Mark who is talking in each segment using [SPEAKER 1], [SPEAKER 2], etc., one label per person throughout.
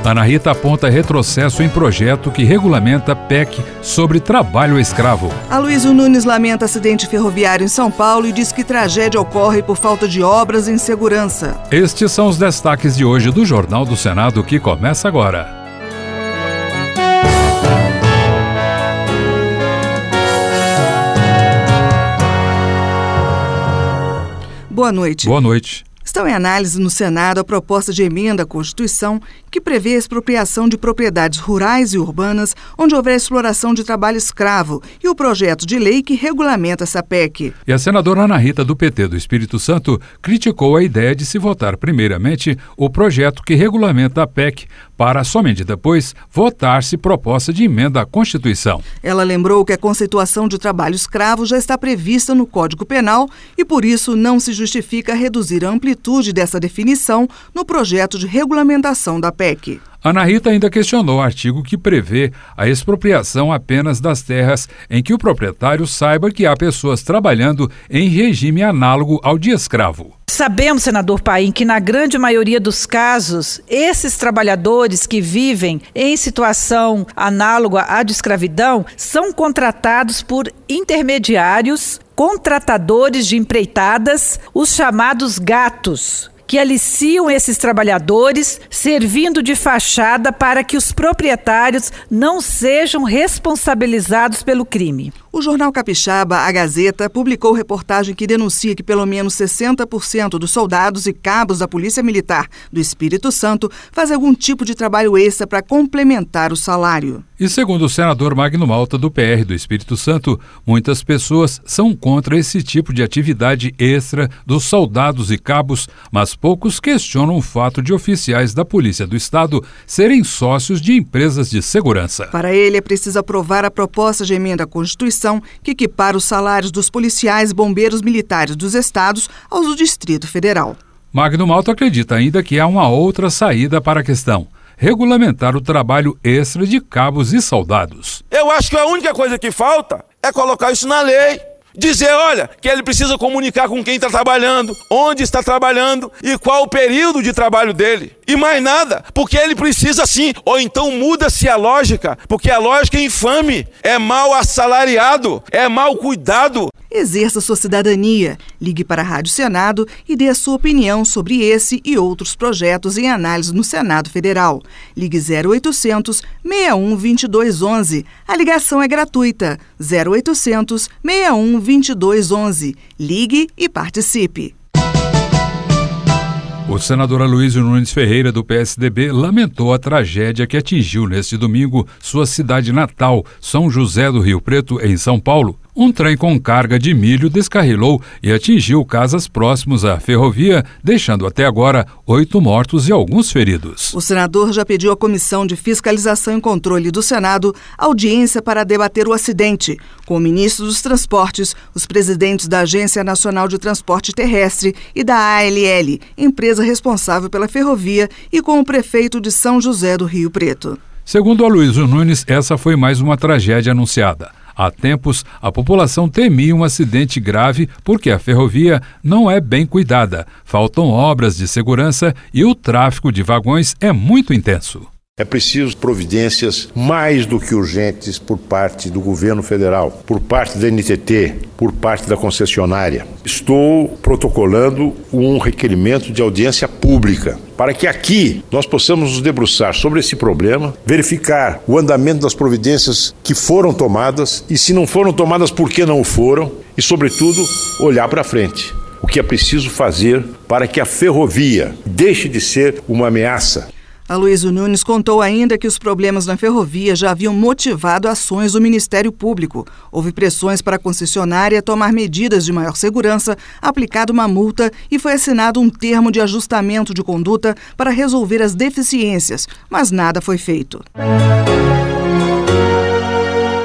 [SPEAKER 1] Ana Rita aponta retrocesso em projeto que regulamenta PEC sobre trabalho escravo.
[SPEAKER 2] Aloysio Nunes lamenta acidente ferroviário em São Paulo e diz que tragédia ocorre por falta de obras e insegurança.
[SPEAKER 1] Estes são os destaques de hoje do Jornal do Senado, que começa agora.
[SPEAKER 2] Boa noite.
[SPEAKER 1] Boa noite.
[SPEAKER 2] Estão em análise no Senado a proposta de emenda à Constituição que prevê a expropriação de propriedades rurais e urbanas onde houver exploração de trabalho escravo e o projeto de lei que regulamenta essa PEC.
[SPEAKER 1] E a senadora Ana Rita, do PT do Espírito Santo, criticou a ideia de se votar primeiramente o projeto que regulamenta a PEC para somente depois votar-se proposta de emenda à Constituição.
[SPEAKER 2] Ela lembrou que a conceituação de trabalho escravo já está prevista no Código Penal e, por isso, não se justifica reduzir a amplitude dessa definição no projeto de regulamentação da PEC.
[SPEAKER 1] Ana Rita ainda questionou o artigo que prevê a expropriação apenas das terras em que o proprietário saiba que há pessoas trabalhando em regime análogo ao de escravo.
[SPEAKER 3] Sabemos, senador Paim, que na grande maioria dos casos, esses trabalhadores que vivem em situação análoga à de escravidão são contratados por intermediários, contratadores de empreitadas, os chamados gatos, que aliciam esses trabalhadores, servindo de fachada para que os proprietários não sejam responsabilizados pelo crime.
[SPEAKER 2] O jornal capixaba, A Gazeta, publicou reportagem que denuncia que pelo menos 60% dos soldados e cabos da Polícia Militar do Espírito Santo fazem algum tipo de trabalho extra para complementar o salário.
[SPEAKER 1] E segundo o senador Magno Malta, do PR do Espírito Santo, muitas pessoas são contra esse tipo de atividade extra dos soldados e cabos, mas poucos questionam o fato de oficiais da Polícia do Estado serem sócios de empresas de segurança.
[SPEAKER 2] Para ele, é preciso aprovar a proposta de emenda à Constituição que equipara os salários dos policiais e bombeiros militares dos estados aos do Distrito Federal.
[SPEAKER 1] Magno Malta acredita ainda que há uma outra saída para a questão: regulamentar o trabalho extra de cabos e soldados.
[SPEAKER 4] Eu acho que a única coisa que falta é colocar isso na lei. Dizer, olha, que ele precisa comunicar com quem está trabalhando, onde está trabalhando e qual o período de trabalho dele. E mais nada, porque ele precisa sim, ou então muda-se a lógica, porque a lógica é infame, é mal assalariado, é mal cuidado.
[SPEAKER 2] Exerça sua cidadania. Ligue para a Rádio Senado e dê a sua opinião sobre esse e outros projetos em análise no Senado Federal. Ligue 0800 61 2211. A ligação é gratuita. 0800 61 2211. Ligue e participe.
[SPEAKER 1] O senador Aloysio Nunes Ferreira, do PSDB, lamentou a tragédia que atingiu neste domingo sua cidade natal, São José do Rio Preto, em São Paulo. Um trem com carga de milho descarrilou e atingiu casas próximas à ferrovia, deixando até agora 8 mortos e alguns feridos.
[SPEAKER 2] O senador já pediu à Comissão de Fiscalização e Controle do Senado audiência para debater o acidente, com o ministro dos Transportes, os presidentes da Agência Nacional de Transporte Terrestre e da ALL, empresa responsável pela ferrovia, e com o prefeito de São José do Rio Preto.
[SPEAKER 1] Segundo Aloysio Nunes, essa foi mais uma tragédia anunciada. Há tempos, a população temia um acidente grave porque a ferrovia não é bem cuidada, faltam obras de segurança e o tráfego de vagões é muito intenso.
[SPEAKER 5] É preciso providências mais do que urgentes por parte do governo federal, por parte da NTT, por parte da concessionária. Estou protocolando um requerimento de audiência pública para que aqui nós possamos nos debruçar sobre esse problema, verificar o andamento das providências que foram tomadas e, se não foram tomadas, por que não o foram e, sobretudo, olhar para frente. O que é preciso fazer para que a ferrovia deixe de ser uma ameaça.
[SPEAKER 2] Aloysio Nunes contou ainda que os problemas na ferrovia já haviam motivado ações do Ministério Público. Houve pressões para a concessionária tomar medidas de maior segurança, aplicada uma multa e foi assinado um termo de ajustamento de conduta para resolver as deficiências, mas nada foi feito.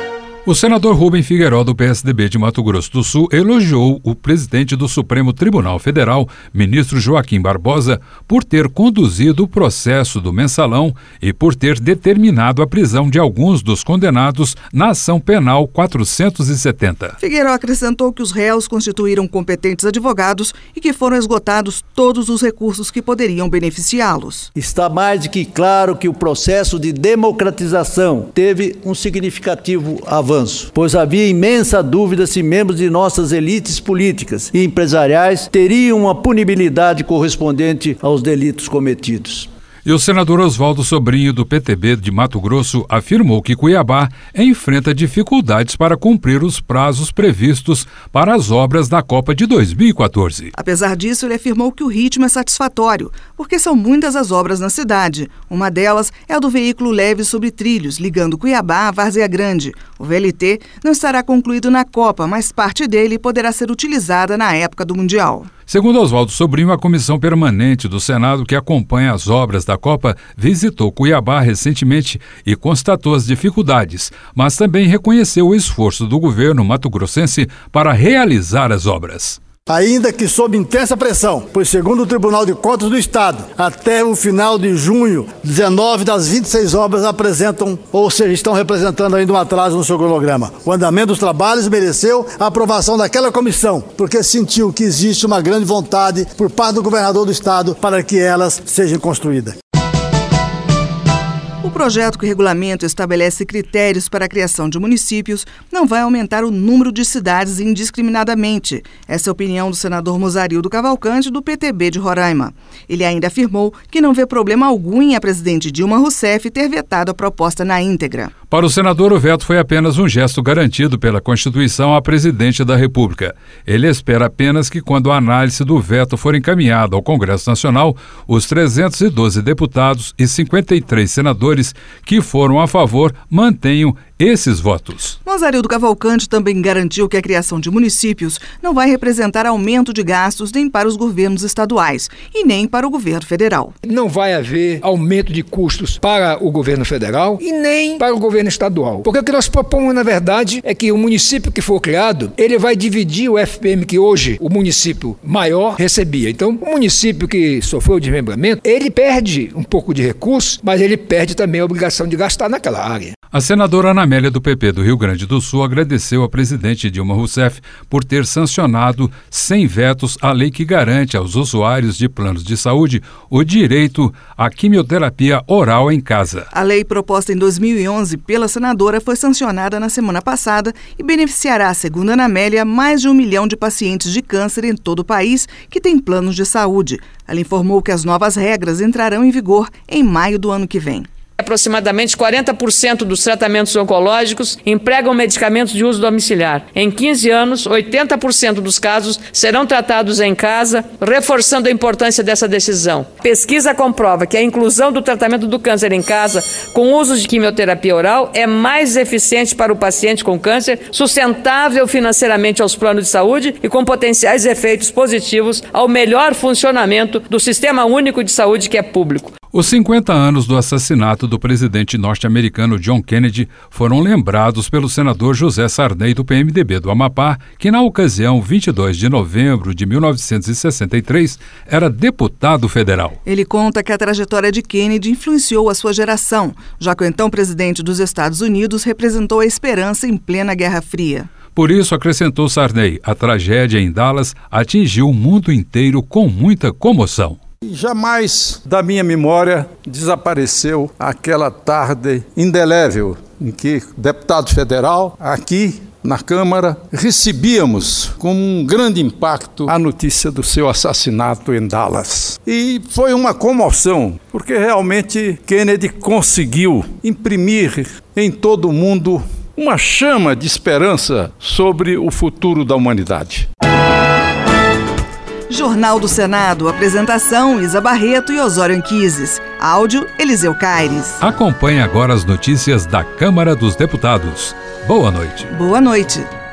[SPEAKER 1] O senador Rubem Figueiró, do PSDB de Mato Grosso do Sul, elogiou o presidente do Supremo Tribunal Federal, ministro Joaquim Barbosa, por ter conduzido o processo do mensalão e por ter determinado a prisão de alguns dos condenados na ação penal 470.
[SPEAKER 2] Figueiró acrescentou que os réus constituíram competentes advogados e que foram esgotados todos os recursos que poderiam beneficiá-los.
[SPEAKER 6] Está mais do que claro que o processo de democratização teve um significativo avanço, pois havia imensa dúvida se membros de nossas elites políticas e empresariais teriam uma punibilidade correspondente aos delitos cometidos.
[SPEAKER 1] E o senador Oswaldo Sobrinho, do PTB de Mato Grosso, afirmou que Cuiabá enfrenta dificuldades para cumprir os prazos previstos para as obras da Copa de 2014.
[SPEAKER 2] Apesar disso, ele afirmou que o ritmo é satisfatório, porque são muitas as obras na cidade. Uma delas é a do veículo leve sobre trilhos, ligando Cuiabá à Várzea Grande. O VLT não estará concluído na Copa, mas parte dele poderá ser utilizada na época do Mundial.
[SPEAKER 1] Segundo Oswaldo Sobrinho, a comissão permanente do Senado que acompanha as obras da Copa visitou Cuiabá recentemente e constatou as dificuldades, mas também reconheceu o esforço do governo mato-grossense para realizar as obras.
[SPEAKER 7] Ainda que sob intensa pressão, pois segundo o Tribunal de Contas do Estado, até o final de junho, 19 das 26 obras apresentam, ou seja, estão representando ainda um atraso no seu cronograma. O andamento dos trabalhos mereceu a aprovação daquela comissão, porque sentiu que existe uma grande vontade por parte do governador do Estado para que elas sejam construídas.
[SPEAKER 2] O projeto que regulamenta e estabelece critérios para a criação de municípios não vai aumentar o número de cidades indiscriminadamente. Essa é a opinião do senador Mozarildo Cavalcante, do PTB de Roraima. Ele ainda afirmou que não vê problema algum em a presidente Dilma Rousseff ter vetado a proposta na íntegra.
[SPEAKER 1] Para o senador, o veto foi apenas um gesto garantido pela Constituição à presidente da República. Ele espera apenas que, quando a análise do veto for encaminhada ao Congresso Nacional, os 312 deputados e 53 senadores que foram a favor mantenham esses votos.
[SPEAKER 2] Mozarildo Cavalcante também garantiu que a criação de municípios não vai representar aumento de gastos nem para os governos estaduais e nem para o governo federal.
[SPEAKER 8] Não vai haver aumento de custos para o governo federal e nem para o governo estadual. Porque o que nós propomos, na verdade, é que o município que for criado, ele vai dividir o FPM que hoje o município maior recebia. Então, o município que sofreu o desmembramento, ele perde um pouco de recurso, mas ele perde também a obrigação de gastar naquela área.
[SPEAKER 1] A senadora Ana Amélia do PP do Rio Grande do Sul agradeceu à presidente Dilma Rousseff por ter sancionado sem vetos a lei que garante aos usuários de planos de saúde o direito à quimioterapia oral em casa.
[SPEAKER 2] A lei proposta em 2011 pela senadora foi sancionada na semana passada e beneficiará, segundo Ana Amélia, mais de 1 milhão de pacientes de câncer em todo o país que têm planos de saúde. Ela informou que as novas regras entrarão em vigor em maio do ano que vem.
[SPEAKER 9] Aproximadamente 40% dos tratamentos oncológicos empregam medicamentos de uso domiciliar. Em 15 anos, 80% dos casos serão tratados em casa, reforçando a importância dessa decisão. Pesquisa comprova que a inclusão do tratamento do câncer em casa, com uso de quimioterapia oral, é mais eficiente para o paciente com câncer, sustentável financeiramente aos planos de saúde e com potenciais efeitos positivos ao melhor funcionamento do Sistema Único de Saúde, que é público.
[SPEAKER 1] Os 50 anos do assassinato do presidente norte-americano John Kennedy foram lembrados pelo senador José Sarney, do PMDB do Amapá, que na ocasião, 22 de novembro de 1963, era deputado federal.
[SPEAKER 2] Ele conta que a trajetória de Kennedy influenciou a sua geração, já que o então presidente dos Estados Unidos representou a esperança em plena Guerra Fria.
[SPEAKER 1] Por isso, acrescentou Sarney, a tragédia em Dallas atingiu o mundo inteiro com muita comoção.
[SPEAKER 10] Jamais da minha memória desapareceu aquela tarde indelével em que, deputado federal, aqui na Câmara, recebíamos com um grande impacto a notícia do seu assassinato em Dallas. E foi uma comoção, porque realmente Kennedy conseguiu imprimir em todo o mundo uma chama de esperança sobre o futuro da humanidade.
[SPEAKER 2] Jornal do Senado, apresentação Isa Barreto e Osório Anquises. Áudio Eliseu Caires.
[SPEAKER 1] Acompanhe agora as notícias da Câmara dos Deputados. Boa noite.
[SPEAKER 2] Boa noite.